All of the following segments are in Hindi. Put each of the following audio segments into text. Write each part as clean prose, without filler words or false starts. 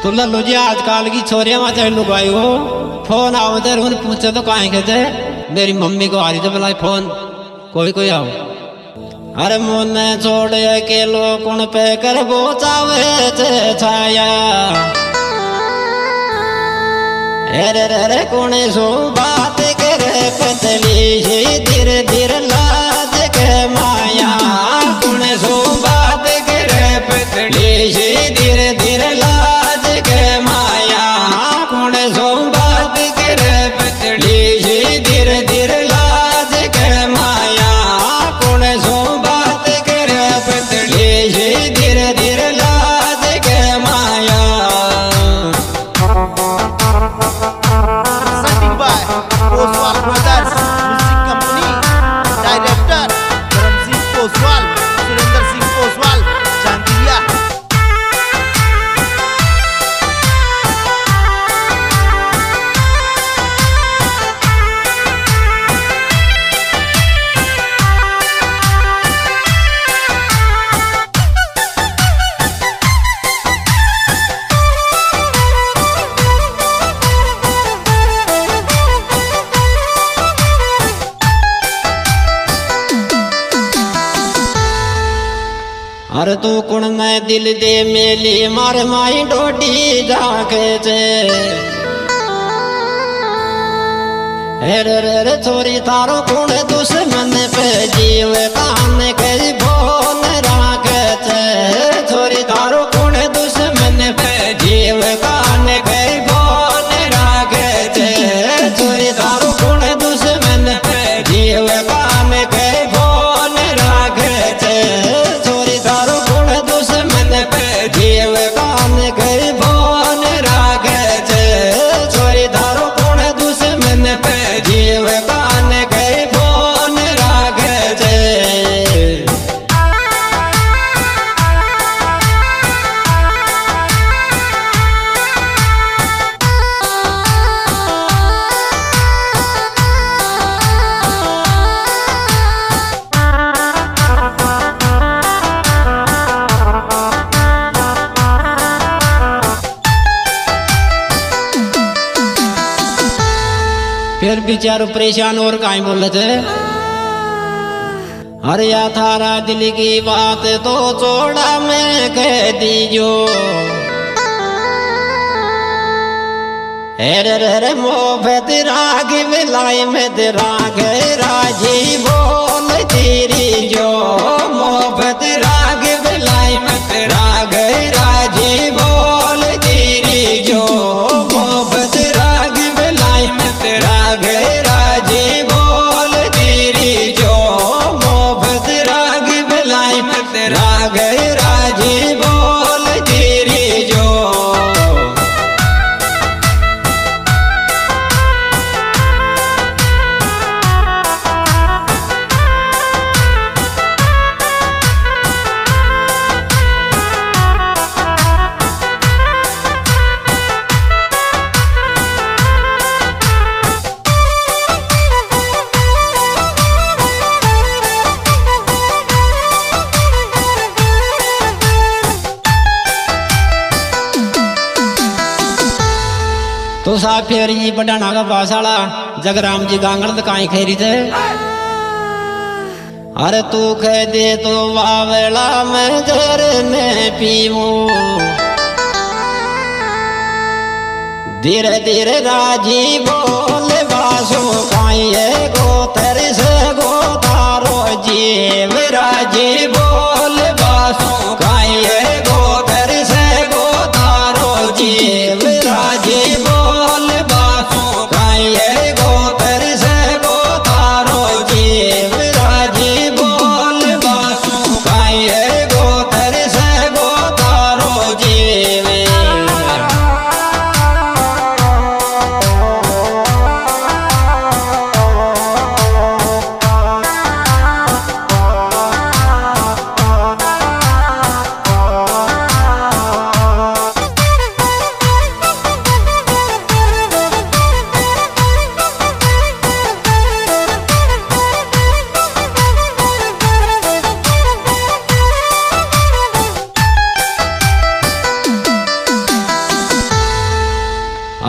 तो लल्लू जी आजकल की छोरिया में चाहे लुगाई हो फोन आओ तेरे उन्हें पूछे तो कहें कहते मेरी मम्मी को आ रही तो बोला फोन कोई आओ। अरे मुन्ने छोड़ के लोग पे कर वो चावे छाया रे कोने सो बात करे पतली धीरे धीरे लाज के माया कोने सो बात करे पतली धीरे धीरे लाज के माया कोने सो बात करे पतली धीरे धीरे लाज के माया कोने सो बात करे पतली धीरे धीरे लाज के माया। Oswal Brothers Music Company Director Dharam Singh Oswal Surinder Singh Oswal Chandiya। अरे तू कुण में दिल दे मेली मार माई डोडी जाके चे रे छोरी तारो कुण दुश्मन पे जीव कान कई बोल राखे चे छोरी तारो कुण दुश्मन पे जीव कान कई बोल राखे चे छोरी तारो कुण दुश्मन पे जीव कान कई बोल राखे चे छोरी तारो कुण दुश्मन पे जीव कान कई बोल राखे चे छोरी तारो कुण दुश्मन पे जीव कान कई बोल राखे चे। फिर बेचारो परेशान और काहे बोले थे अरे या थारा दिल की बात तो छोड़ा मैं कह दीजो रे मोहब्बत राग मिलाई में तेरा राजी बोल तेरी जो मोहब्बत राग मिलाई में तेरा राजी बोल तेरी जो मोहब्बत राग मिलाई में तेरा राजी बोल तेरी जो मोहब्बत राग मिलाई में तेरा राजी बोल तेरी जो। तो साहब फिर ये बढ़ाना का बासाला जगराम जी गांगड़ दकाई खेरी थे अरे तू कह दे तो वावला मैं झरने पीऊं धीरे धीरे राजी बोल बासो खाइए गो तेरे से गो तारो जीव राजी बोल बासो खाइए गो तेरे से गो तारो जीव राजी बोल बासो खाइए गो तेरे से गो तारो जीव राजी बोल बासो खाइए गो तेरे से गो तारो जीव।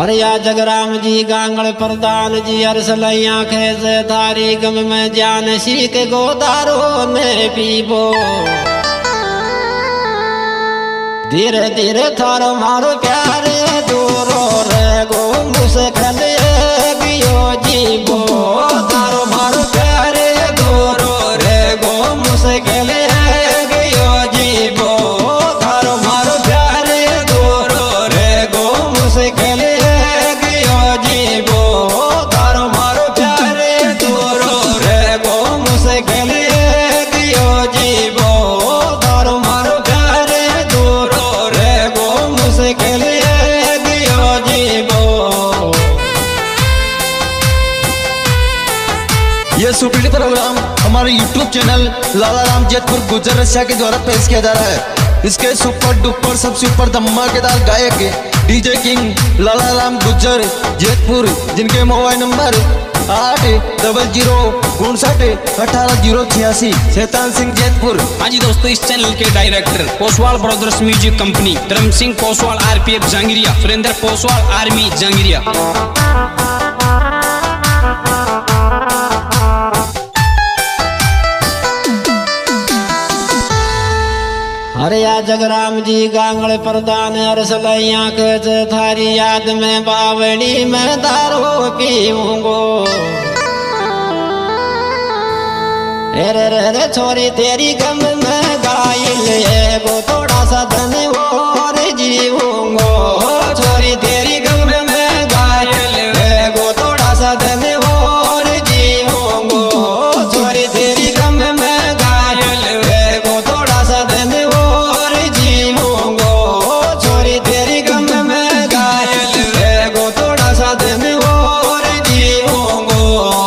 अरे या जगराम जी गांगड़ प्रधान जी अरसलई आंखें से थारी गम में जान सीख गोदारो ने पीबो धीरे धीरे थारो मारो प्यारे दूरो रे गो मुश्किल गियो जीबो थारो मारो प्यारे दूरो रे गो मुश्किल गियो जीबो थारो मारो प्यारे दूरो रे गो मुश्किल गियो जीबो थारो मारो प्यारे दूरो रे गो मुश्किल गियो जीबो थारो मारो प्यारे दूरो रे गो मुश्किल गियो जीबो। ये सुपीडी प्रोग्राम हमारे YouTube चैनल लाला राम जेतपुर गुजर रसिया के द्वारा पेश किया जा रहा है। इसके सुपर डुपर सबसे ऊपर धमाकेदार गायक डीजे किंग लाला राम गुजर जेतपुर, जिनके मोबाइल नंबर 8059 शैतान सिंह जेतपुर। हाँ जी दोस्तों, इस चैनल के director Poswal brothers music company, Dharm Singh Poswal RPF Jahangiriya, Surendra Poswal army Jahangiriya. अरे या जगराम जी गांगड़ प्रधान अरसलई आंखें से थारी याद में बावड़ी में दारू पीऊंगो रे रे रे छोरी तेरी गम में गाइल गो थोड़ा सा धन और जीऊंगो छोरी तेरी गम में गाइल गो थोड़ा सा धन और जीऊंगो छोरी तेरी गम में गाइल गो थोड़ा सा धन और जीऊंगो छोरी तेरी गम में गाइल गो थोड़ा सा धन और जीऊंगो।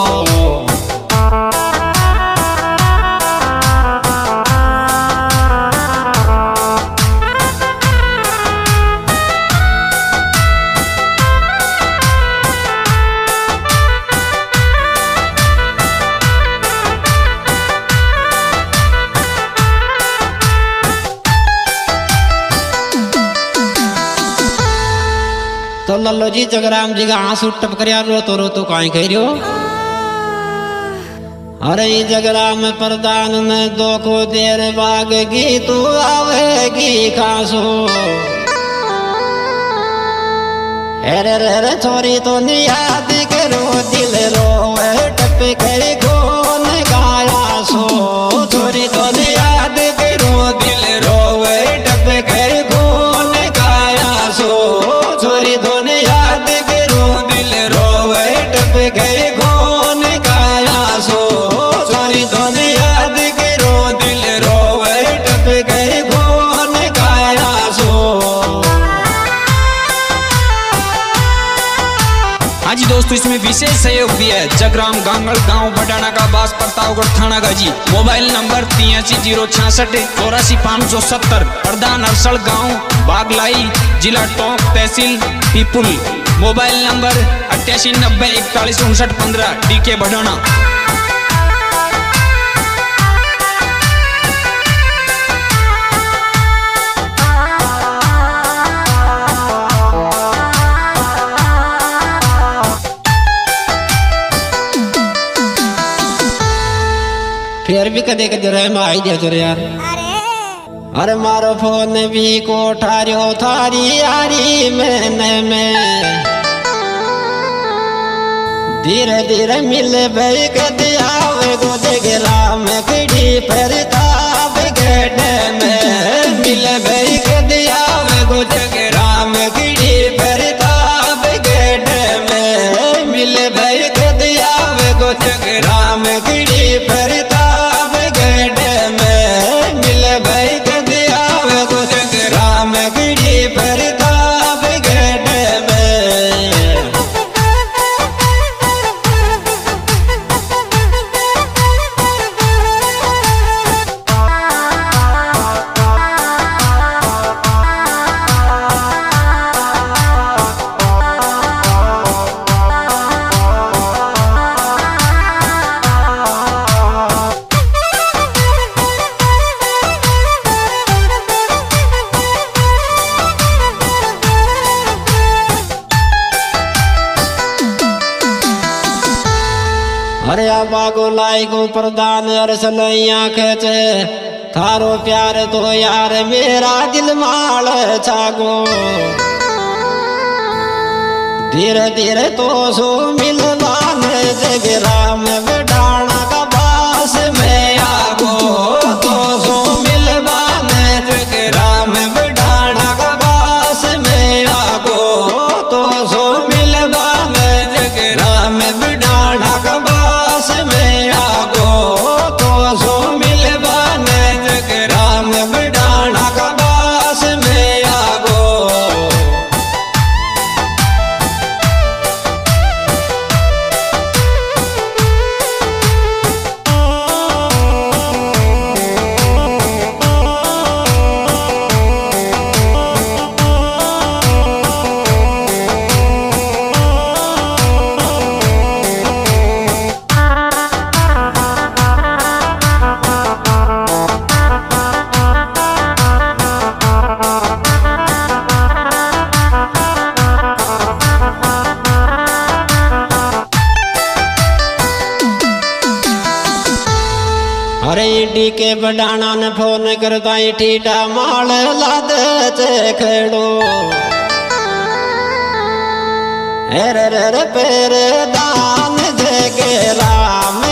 तो लल्लो जी जगराम जी का आंसू टपक रो तो काई कह रहो। अरे जगराम प्रधान में दो को देर भागेगी तू आवेगी खासो अरे रे छोरी तो याद करो दिल रो टप कर कौन गाया सो छोरी तो याद करो दिल रो टप कर कौन गाया सो छोरी तो याद करो दिल रो टप कर कौन गाया सो छोरी तो याद करो दिल रो टप कर कौन गाया सो। हाँ जी दोस्तों, इसमें विशेष सहयोग दिया है जगराम गांगड़ गांव बडाना का बास प्रतापगढ़ थाना गाजी। मोबाइल नंबर 8306684570, प्रधान अरसल गांव बागलाई, जिला टोंक, तहसील Peeplu. Mobile number 8890415915, DK Badana. फिर भी कदे कदे रहे माई दे जोरे यार। अरे मारो फोन भी कोठारियो थारी यारी में धीरे धीरे मिले भाई कदे आवे गो जगराम कड़ी पर ताब गड्ढे में मिले भाई कदे आवे गो जगराम कड़ी पर ताब गड्ढे में मिले भाई कदे आवे गो जगराम कड़ी पर ताब गड्ढे में मिले भाई कदे आवे गो जगराम कड़ी पर ताब गड्ढे में। अरे बागो लाई को प्रदान अरसलैया खेचे थारो प्यार तो यार मेरा दिल माल छागो धीरे धीरे तो सो मिलवान जग राम बिडाना का बास में आगो तो सो मिलवान जग राम बिडाना का बास में आगो तो सो मिलवान जग राम बिडाना का बास में आगो तो सो मिलवान जग राम बिडाना का बास में आगो। अरे ईडी के बडाना ने फोन करता ठीटा माल लाद खेड़ो रे पेर दान दे के राम